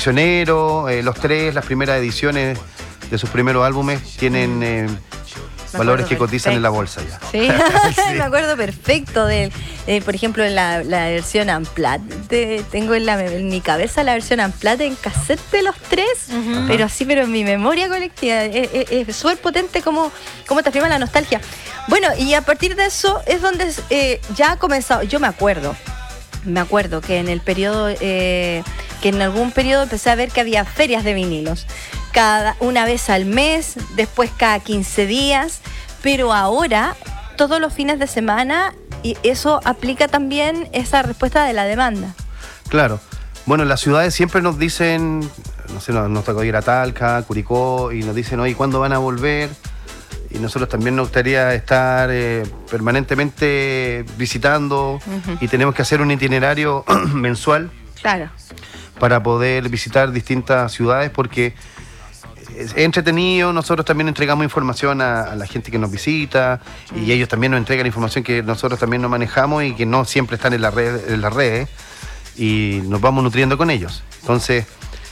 prisioneros, los tres, las primeras ediciones de sus primeros álbumes tienen valores que cotizan en la bolsa ya. Sí, me acuerdo perfecto de, por ejemplo, la versión Unplugged. Tengo en mi cabeza la versión Unplugged en cassette de los tres, pero en mi memoria colectiva. Es súper potente cómo te afirma la nostalgia. Bueno, y a partir de eso es donde ya ha comenzado. Yo me acuerdo que en el periodo, que en algún periodo empecé a ver que había ferias de vinilos. Una vez al mes, después cada 15 días, pero ahora todos los fines de semana, y eso aplica también esa respuesta de la demanda. Claro. Bueno, las ciudades siempre nos dicen, no sé, nos tocó ir a Talca, Curicó, y nos dicen, oye, ¿cuándo van a volver? Y nosotros también nos gustaría estar permanentemente visitando, y tenemos que hacer un itinerario mensual. Claro. Para poder visitar distintas ciudades, porque es entretenido. Nosotros también entregamos información a la gente que nos visita, y ellos también nos entregan información que nosotros también no manejamos y que no siempre están en las redes, y nos vamos nutriendo con ellos. Entonces,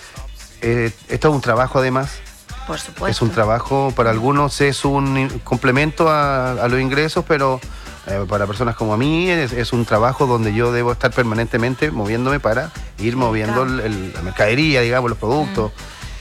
esto es un trabajo además. Por supuesto. Es un trabajo, para algunos es un complemento a los ingresos, pero para personas como a mí es un trabajo donde yo debo estar permanentemente moviéndome para ir moviendo la mercadería, digamos, los productos,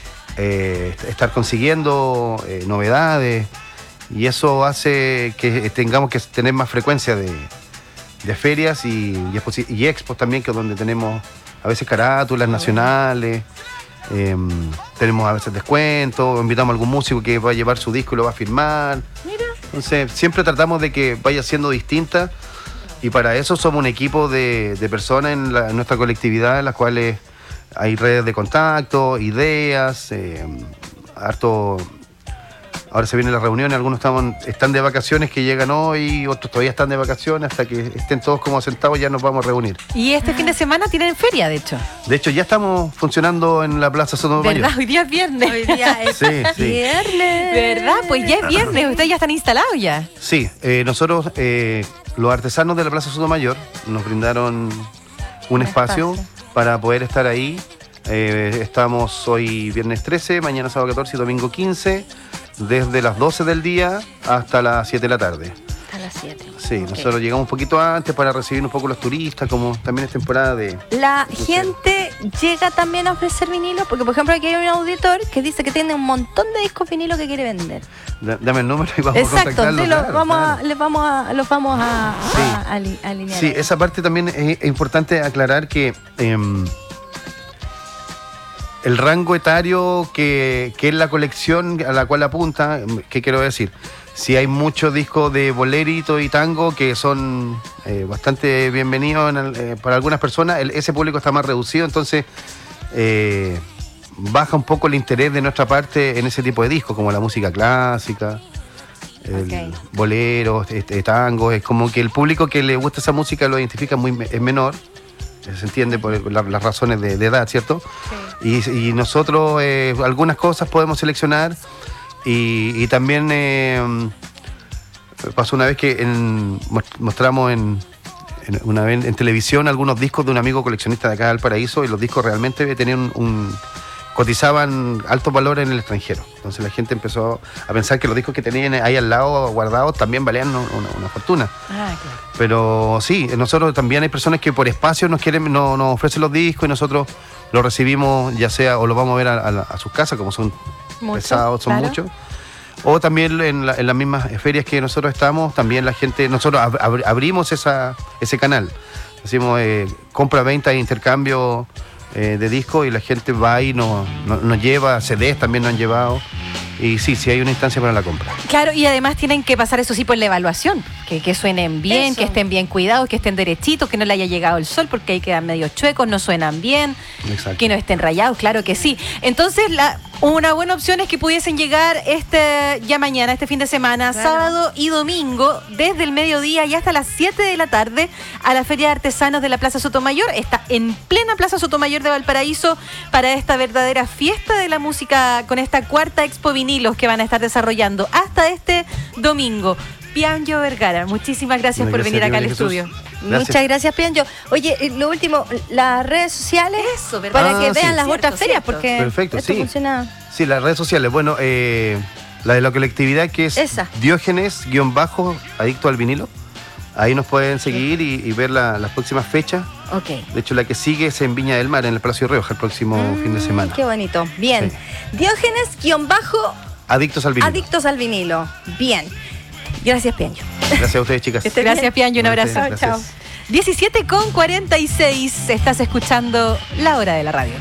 estar consiguiendo novedades, y eso hace que tengamos que tener más frecuencia de ferias y expos también, que es donde tenemos a veces carátulas nacionales. Tenemos a veces descuentos, invitamos a algún músico que va a llevar su disco y lo va a firmar. Mira. Entonces siempre tratamos de que vaya siendo distinta, y para eso somos un equipo de personas en nuestra colectividad, en las cuales hay redes de contacto, ideas, harto. Ahora se vienen las reuniones, algunos están de vacaciones, que llegan hoy, otros todavía están de vacaciones, hasta que estén todos como sentados ya nos vamos a reunir. Y este fin de semana tienen feria, de hecho. De hecho, ya estamos funcionando en la Plaza Sotomayor. ¿Verdad? Hoy día es viernes. Hoy día es viernes. ¿Verdad? Pues ya es viernes, ustedes ya están instalados ya. Sí, nosotros, los artesanos de la Plaza Sotomayor, nos brindaron un espacio para poder estar ahí. Estamos hoy viernes 13, mañana sábado 14 y domingo 15, desde las 12 del día hasta las 7 de la tarde. A las 7. Sí, nosotros llegamos un poquito antes para recibir un poco los turistas, como también es temporada de... La gente llega también a ofrecer vinilos, porque por ejemplo aquí hay un auditor que dice que tiene un montón de discos vinilos que quiere vender. Dame el número y vamos a contactarlo. Exacto, los vamos a alinear. Sí, esa parte también es importante aclarar que... el rango etario que es la colección a la cual apunta, ¿qué quiero decir? Si hay muchos discos de bolerito y tango que son bastante bienvenidos para algunas personas, ese público está más reducido, entonces baja un poco el interés de nuestra parte en ese tipo de discos, como la música clásica, el bolero, tango. Es como que el público que le gusta esa música lo identifica es menor. Se entiende por las razones de edad, ¿cierto? Sí. Y nosotros algunas cosas podemos seleccionar, y también pasó una vez que mostramos una vez en televisión algunos discos de un amigo coleccionista de acá de Valparaíso, y los discos realmente tenían cotizaban altos valores en el extranjero. Entonces la gente empezó a pensar que los discos que tenían ahí al lado guardados también valían una fortuna. Claro. Pero sí, nosotros también hay personas que por espacio nos ofrecen los discos, y nosotros los recibimos, ya sea o los vamos a ver a sus casas, como son pesados, son muchos. O también en las mismas ferias que nosotros estamos, también la gente, nosotros abrimos ese canal. Decimos compra, venta e intercambio de discos, y la gente va y nos lleva CDs, también nos han llevado, y sí hay una instancia para la compra. Claro, y además tienen que pasar eso sí por la evaluación, que suenen bien, que estén bien cuidados, que estén derechitos, que no le haya llegado el sol, porque ahí quedan medio chuecos, no suenan bien. Exacto. Que no estén rayados, claro que sí. Entonces una buena opción es que pudiesen llegar ya mañana, este fin de semana, claro, sábado y domingo, desde el mediodía y hasta las 7 de la tarde, a la Feria de Artesanos de la Plaza Sotomayor. Está en plena Plaza Sotomayor de Valparaíso para esta verdadera fiesta de la música, con esta cuarta Expo Vinilos que van a estar desarrollando hasta este domingo. Pianjo Vergara, muchísimas gracias por venir acá al estudio. Gracias. Muchas gracias, Pianjo. Oye, lo último, las redes sociales, para que vean las otras ferias, porque perfecto, esto funciona. Sí, las redes sociales. Bueno, La de la colectividad, que es Diógenes-adicto al vinilo. Ahí nos pueden seguir y ver las próximas fechas. Ok. De hecho, la que sigue es en Viña del Mar, en el Palacio de Rioja, el próximo fin de semana. Qué bonito. Bien. Sí. Diógenes-adictos al vinilo. Bien. Gracias, Pianjo. Gracias a ustedes, chicas. Gracias, Pianjo. Un abrazo. Chao. 17:46. Estás escuchando La Hora de la Radio.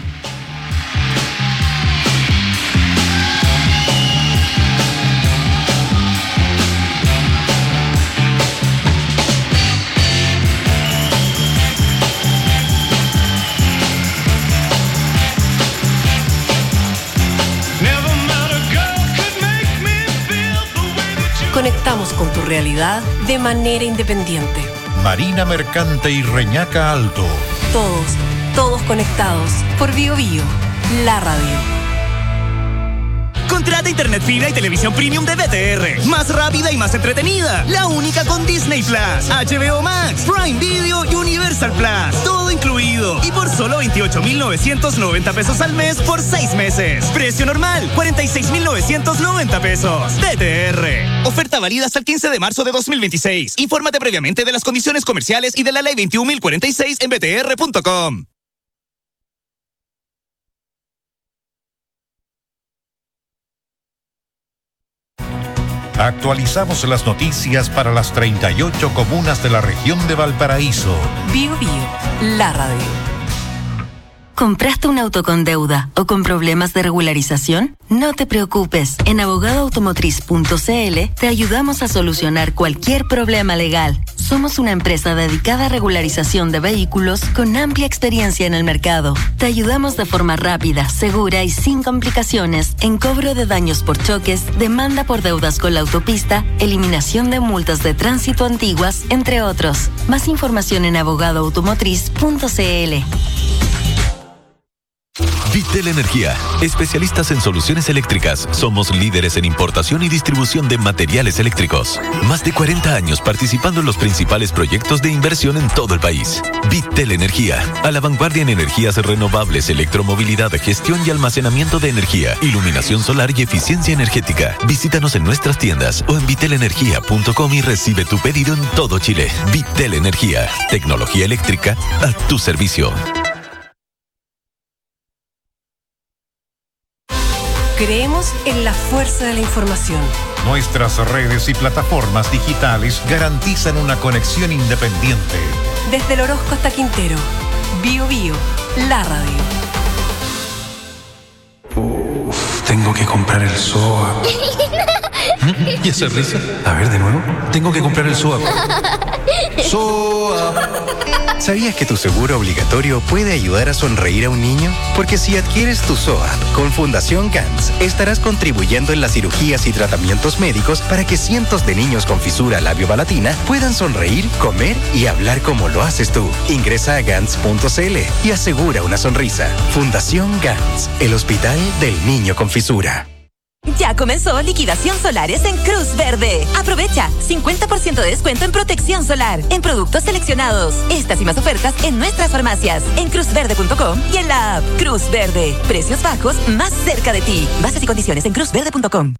Conectamos con tu realidad de manera independiente. Marina Mercante y Reñaca Alto. Todos conectados por Bio Bio, la radio. Contrata internet fibra y televisión premium de BTR. Más rápida y más entretenida. La única con Disney Plus, HBO Max, Prime Video y Universal Plus. Todo incluido. Y por solo 28,990 pesos al mes por 6 meses. Precio normal, 46,990 pesos. BTR. Oferta válida hasta el 15 de marzo de 2026. Infórmate previamente de las condiciones comerciales y de la ley 21.046 en btr.com. Actualizamos las noticias para las 38 comunas de la región de Valparaíso. Bio Bio, la radio. ¿Compraste un auto con deuda o con problemas de regularización? No te preocupes. En abogadoautomotriz.cl te ayudamos a solucionar cualquier problema legal. Somos una empresa dedicada a regularización de vehículos con amplia experiencia en el mercado. Te ayudamos de forma rápida, segura y sin complicaciones en cobro de daños por choques, demanda por deudas con la autopista, eliminación de multas de tránsito antiguas, entre otros. Más información en abogadoautomotriz.cl. Vitel Energía, especialistas en soluciones eléctricas. Somos líderes en importación y distribución de materiales eléctricos. Más de 40 años participando en los principales proyectos de inversión en todo el país. Vitel Energía, a la vanguardia en energías renovables, electromovilidad, gestión y almacenamiento de energía, iluminación solar y eficiencia energética. Visítanos en nuestras tiendas o en vitelenergia.com y recibe tu pedido en todo Chile. Vitel Energía, tecnología eléctrica a tu servicio. Creemos en la fuerza de la información. Nuestras redes y plataformas digitales garantizan una conexión independiente. Desde el Orozco hasta Quintero. Bio Bio, la radio. Tengo que comprar el SOA. ¿Y esa risa? A ver, de nuevo. Tengo que comprar el SOA. SOA. ¿Sabías que tu seguro obligatorio puede ayudar a sonreír a un niño? Porque si adquieres tu SOA con Fundación GANS, estarás contribuyendo en las cirugías y tratamientos médicos para que cientos de niños con fisura labiopalatina puedan sonreír, comer y hablar como lo haces tú. Ingresa a GANS.cl y asegura una sonrisa. Fundación GANS, el hospital del niño con fisura. Ya comenzó liquidación solares en Cruz Verde. Aprovecha 50% de descuento en protección solar en productos seleccionados. Estas y más ofertas en nuestras farmacias, en cruzverde.com y en la app Cruz Verde. Precios bajos más cerca de ti. Bases y condiciones en cruzverde.com.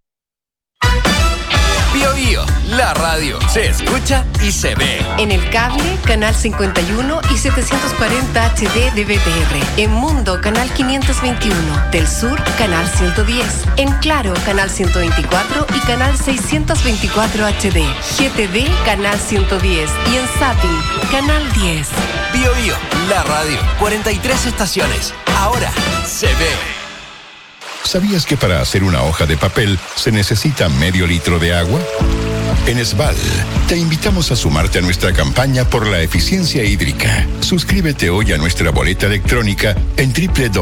Bio Bio, la radio se escucha y se ve. En el cable, canal 51 y 740 HD de BTR. En Mundo, canal 521. Del Sur, canal 110. En Claro, canal 124 y canal 624 HD. GTD, canal 110. Y en Zapping, canal 10. Bio Bio, la radio, 43 estaciones. Ahora se ve. ¿Sabías que para hacer una hoja de papel se necesita medio litro de agua? En Esval, te invitamos a sumarte a nuestra campaña por la eficiencia hídrica. Suscríbete hoy a nuestra boleta electrónica en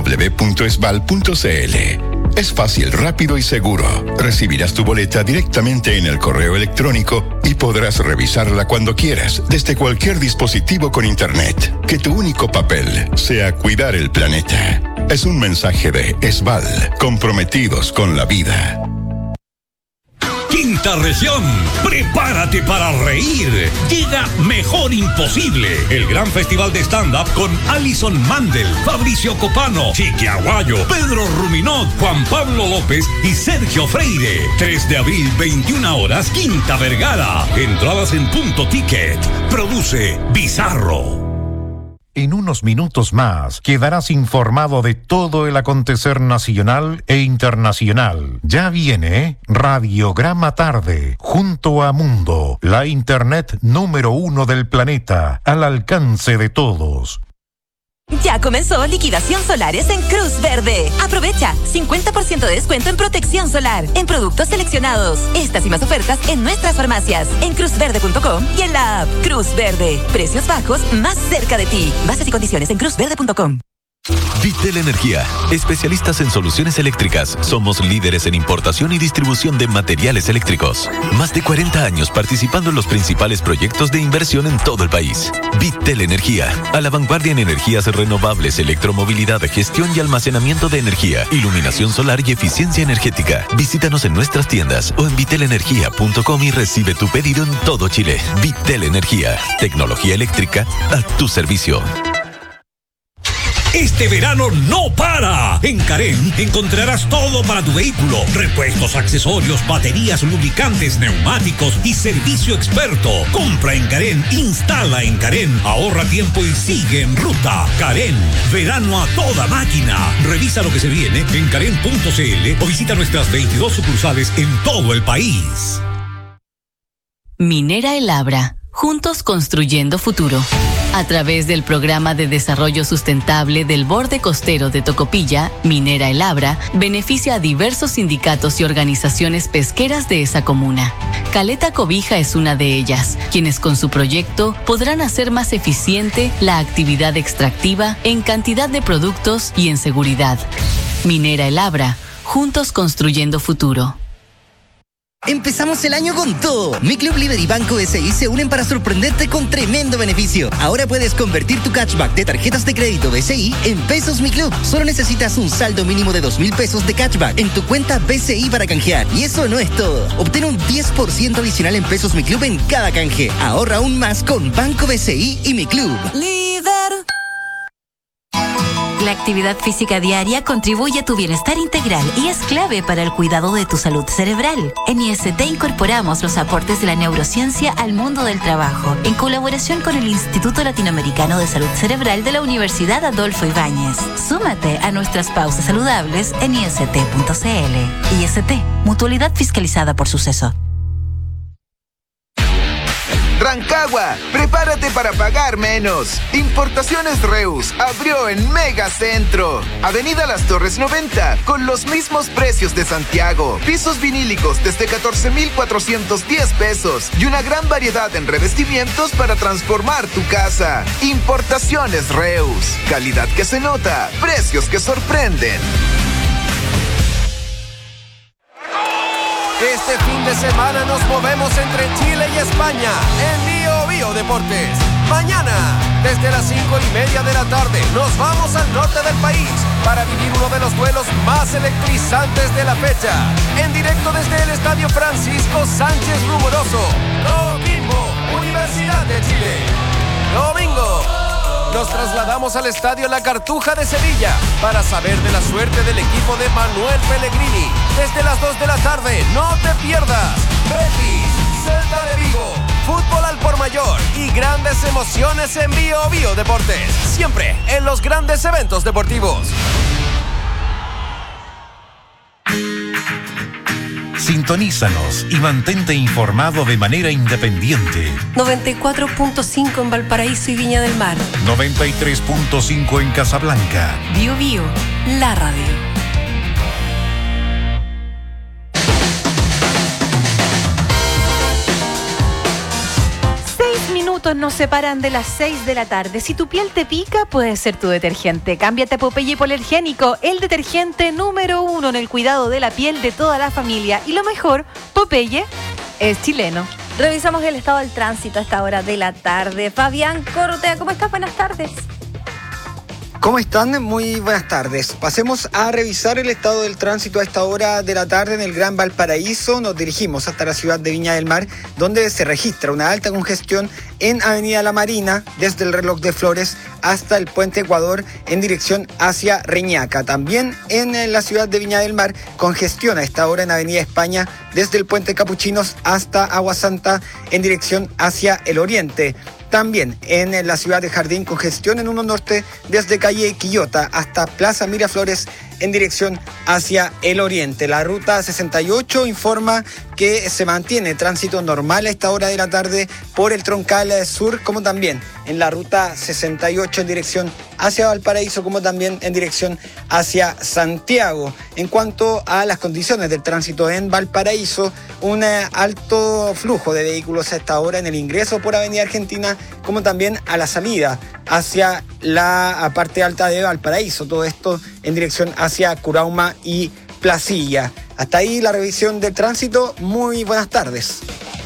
www.esval.cl. Es fácil, rápido y seguro. Recibirás tu boleta directamente en el correo electrónico y podrás revisarla cuando quieras, desde cualquier dispositivo con internet. Que tu único papel sea cuidar el planeta. Es un mensaje de Esval, comprometidos con la vida. quinta región. Prepárate para reír. Llega Mejor Imposible, el gran festival de stand-up con Alison Mandel, Fabricio Copano, Chiqui Aguayo, Pedro Ruminot, Juan Pablo López y Sergio Freire. 3 de abril, 21 horas, Quinta Vergara. Entradas en Punto Ticket. Produce Bizarro. En unos minutos más quedarás informado de todo el acontecer nacional e internacional. Ya viene Radiograma Tarde, junto a Mundo, la internet número 1 del planeta, al alcance de todos. Ya comenzó liquidación solares en Cruz Verde. Aprovecha 50% de descuento en protección solar, en productos seleccionados. Estas y más ofertas en nuestras farmacias, en cruzverde.com y en la app Cruz Verde. Precios bajos más cerca de ti. Bases y condiciones en cruzverde.com. Vitel Energía, especialistas en soluciones eléctricas. Somos líderes en importación y distribución de materiales eléctricos. Más de 40 años participando en los principales proyectos de inversión en todo el país. Vitel Energía, a la vanguardia en energías renovables, electromovilidad, gestión y almacenamiento de energía, iluminación solar y eficiencia energética. Visítanos en nuestras tiendas o en vitelenergia.com y recibe tu pedido en todo Chile. Vitel Energía, tecnología eléctrica a tu servicio. Este verano no para. En Carén encontrarás todo para tu vehículo. Repuestos, accesorios, baterías, lubricantes, neumáticos y servicio experto. Compra en Carén, instala en Carén, ahorra tiempo y sigue en ruta. Carén, verano a toda máquina. Revisa lo que se viene en carén.cl o visita nuestras 22 sucursales en todo el país. Minera El Abra. Juntos construyendo futuro. A través del Programa de Desarrollo Sustentable del Borde Costero de Tocopilla, Minera El Abra beneficia a diversos sindicatos y organizaciones pesqueras de esa comuna. Caleta Cobija es una de ellas, quienes con su proyecto podrán hacer más eficiente la actividad extractiva en cantidad de productos y en seguridad. Minera El Abra, juntos construyendo futuro. Empezamos el año con todo. Mi Club Líder y Banco SI se unen para sorprenderte con tremendo beneficio. Ahora puedes convertir tu cashback de tarjetas de crédito BCI en pesos Mi Club. Solo necesitas un saldo mínimo de 2.000 pesos de cashback en tu cuenta BCI para canjear. Y eso no es todo. Obtén un 10% adicional en pesos Mi Club en cada canje. Ahorra aún más con Banco BCI y Mi Club. Líder. La actividad física diaria contribuye a tu bienestar integral y es clave para el cuidado de tu salud cerebral. En IST incorporamos los aportes de la neurociencia al mundo del trabajo, en colaboración con el Instituto Latinoamericano de Salud Cerebral de la Universidad Adolfo Ibáñez. Súmate a nuestras pausas saludables en ist.cl. IST, mutualidad fiscalizada por Suceso. Rancagua, prepárate para pagar menos. Importaciones Reus abrió en Megacentro. Avenida Las Torres 90, con los mismos precios de Santiago. Pisos vinílicos desde 14,410 pesos y una gran variedad en revestimientos para transformar tu casa. Importaciones Reus, calidad que se nota, precios que sorprenden. Este fin de semana nos movemos entre Chile y España en Bio Deportes. Mañana, desde las 5:30 de la tarde, nos vamos al norte del país para vivir uno de los duelos más electrizantes de la fecha. En directo desde el Estadio Francisco Sánchez Rumoroso. Coquimbo, Universidad de Chile. Domingo, nos trasladamos al Estadio La Cartuja de Sevilla para saber de la suerte del equipo de Manuel Pellegrini. Desde las 2 de la tarde, no te pierdas. Betis, Celta de Vigo, fútbol al por mayor y grandes emociones en Bio Deportes. Siempre en los grandes eventos deportivos. Sintonízanos y mantente informado de manera independiente. 94.5 en Valparaíso y Viña del Mar. 93.5 en Casablanca. Bio, la radio. Nos separan de las 6 de la tarde. Si tu piel te pica, puede ser tu detergente. Cámbiate a Popeye Hipoalergénico, el detergente número 1 en el cuidado de la piel de toda la familia. Y lo mejor, Popeye es chileno. Revisamos el estado del tránsito a esta hora de la tarde. Fabián Corrotea, ¿cómo estás? Buenas tardes. ¿Cómo están? Muy buenas tardes. Pasemos a revisar el estado del tránsito a esta hora de la tarde en el Gran Valparaíso. Nos dirigimos hasta la ciudad de Viña del Mar, donde se registra una alta congestión en Avenida La Marina, desde el Reloj de Flores hasta el Puente Ecuador en dirección hacia Reñaca. También en la ciudad de Viña del Mar, congestión a esta hora en Avenida España, desde el Puente Capuchinos hasta Agua Santa en dirección hacia el oriente. También en la ciudad de Jardín, congestión en 1 Norte desde calle Quillota hasta Plaza Miraflores en dirección hacia el oriente. La ruta 68 informa que se mantiene tránsito normal a esta hora de la tarde por el Troncal Sur, como también en la ruta 68 en dirección hacia Valparaíso, como también en dirección hacia Santiago. En cuanto a las condiciones del tránsito en Valparaíso, un alto flujo de vehículos a esta hora en el ingreso por Avenida Argentina, como también a la salida hacia la parte alta de Valparaíso. Todo esto en dirección hacia Curauma y Placilla. Hasta ahí la revisión del tránsito. Muy buenas tardes.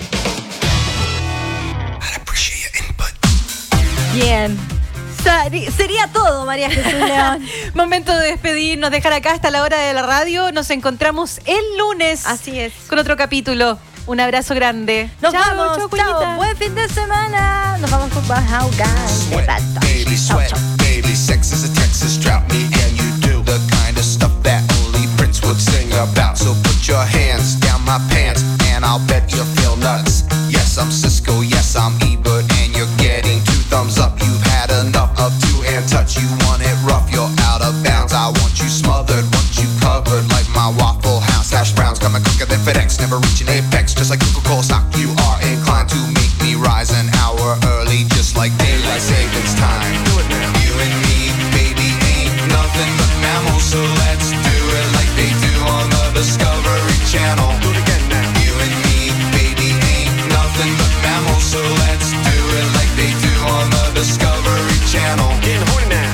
Bien. Sería todo, María Jesús León. Momento de despedirnos, dejar acá hasta la hora de la radio. Nos encontramos el lunes. Así es. Con otro capítulo. Un abrazo grande. Nos vamos. Chao. Buen fin de semana. Nos vamos con How Guys. Baby, sweat, baby, sex is a Texas drought. Me and you do the kind of stuff that only Prince would sing about. So put your hands down my pants, and I'll bet you'll feel nuts. Yes, I'm Cisco, yes, I'm Ebert, and you're getting 2 thumbs up. You've had enough of 2-hand touch. You want it rough, you're out of bounds. I want you smothered, want you covered like my Waffle House hash browns. Coming quicker than FedEx, never reaching apex. Just like Coca-Cola stock, you are inclined to make me rise an hour early, just like daylight savings time. Do it now. You and me, baby, ain't nothing but mammals, so let's do it like they do on the Discovery Channel. Do it again now. You and me, baby, ain't nothing but mammals, so let's do it like they do on the Discovery Channel. Getting horny now.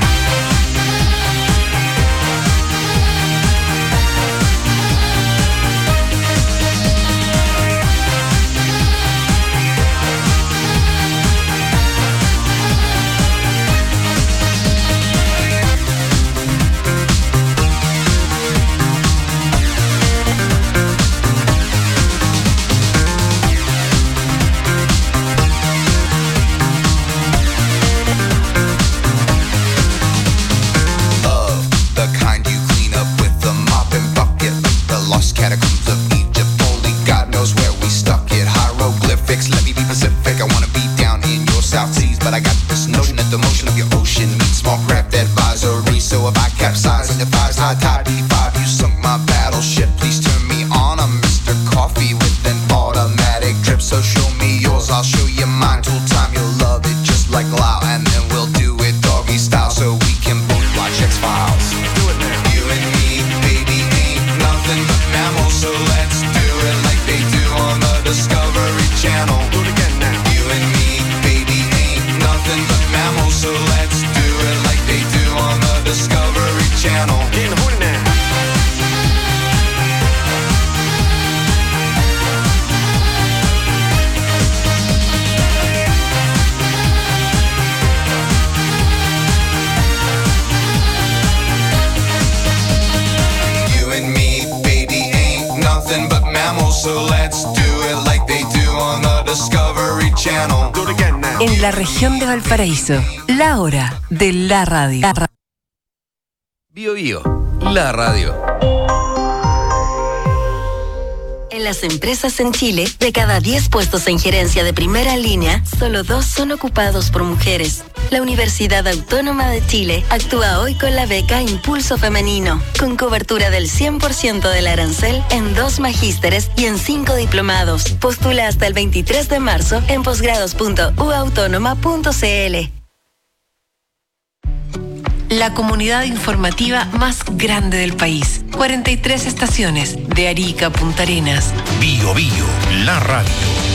Catacombs of Egypt, only God knows where we stuck it. Hieroglyphics, let me be Pacific. I wanna be down in your South Seas, but I got this notion that the motion of your ocean meets small craft advisory. So if I capsize on your thighs, high tide D5, you sunk my battleship. Please turn me on. I'm Mr. Coffee with an automatic drip. So show me yours, I'll show you mine. Tool time, you'll love it just like Lao, and then we'll do it doggy style, so we can both watch X-Files. Do it now. You and me, baby, ain't nothing but mammals, so let's do it like they do on the Discovery Channel. Do it again now. You and me, baby, ain't nothing but mammals, so let's do it like they do on the Discovery Channel. Getting horny now. So let's do it like they do on the Discovery Channel. Do it again now. En la región de Valparaíso, la hora de la radio. Bio Bio, la radio. En las empresas en Chile, de cada 10 puestos en gerencia de primera línea, solo 2 son ocupados por mujeres. La Universidad Autónoma de Chile actúa hoy con la beca Impulso Femenino, con cobertura del 100% del arancel en 2 magísteres y en 5 diplomados. Postula hasta el 23 de marzo en posgrados.uautónoma.cl. La comunidad informativa más grande del país. 43 estaciones, de Arica a Punta Arenas. Bio Bio, la radio.